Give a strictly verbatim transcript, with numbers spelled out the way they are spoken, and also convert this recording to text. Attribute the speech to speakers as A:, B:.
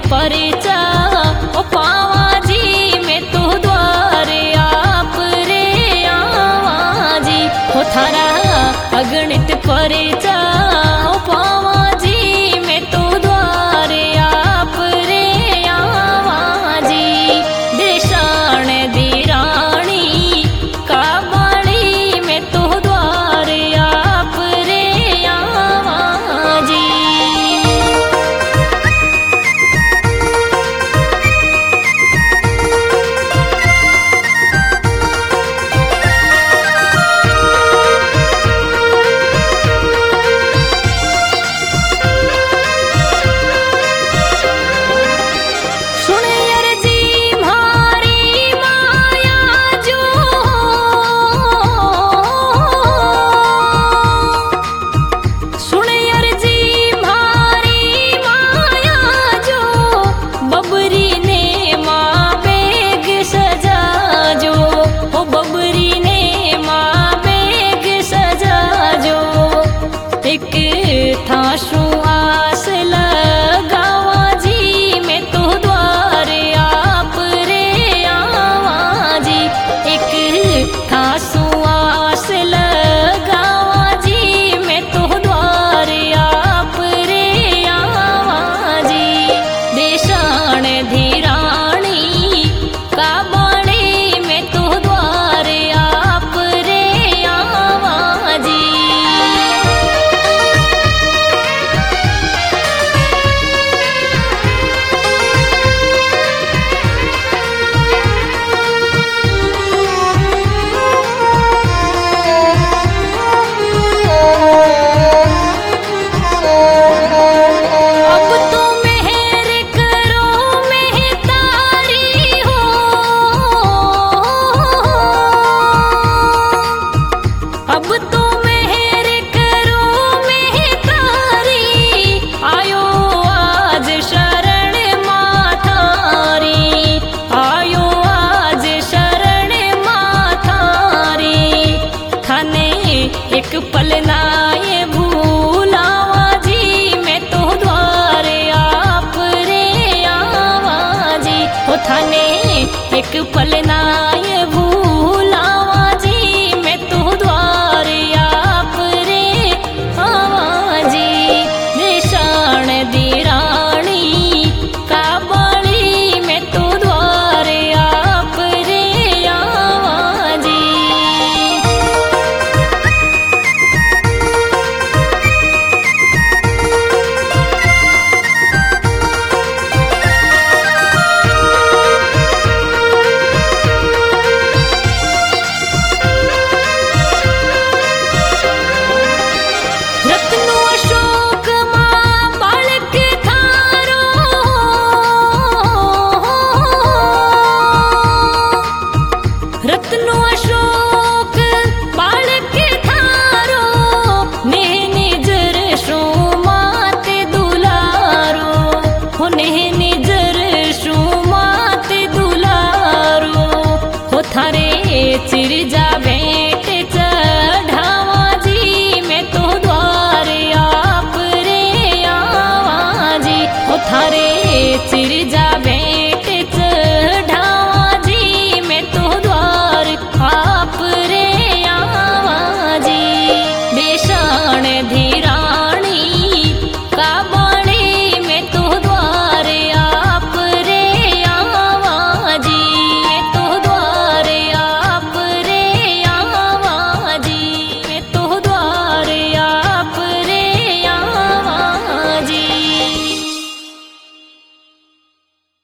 A: परिचा ओ पावा जी मैं तो द्वारे आप रे आवा जी हो थारा अगणित परिचा ओ पावा जी मैं तो द्वारे आप रे आवा जी देशाण दीराणी काबाणी मैं तो द्वारे आप रे आवा जी। ठाशु आस लगावा जी मैं तो द्वारे आप रे आवा जी एक ठाशु आस लगावा जी मैं तो द्वारे आप रे आवा जी देशाण धीराणी काबाणी मैं तो द्वारे आप रे आवा जी। अब तो मेहर करो मेहतारी आयो आज शरण माथारी आयो आज शरण माथारी थाने एक पल नाये भूलावा जी मैं तो द्वारे आप रे आवा जी हो थाने एक पल ना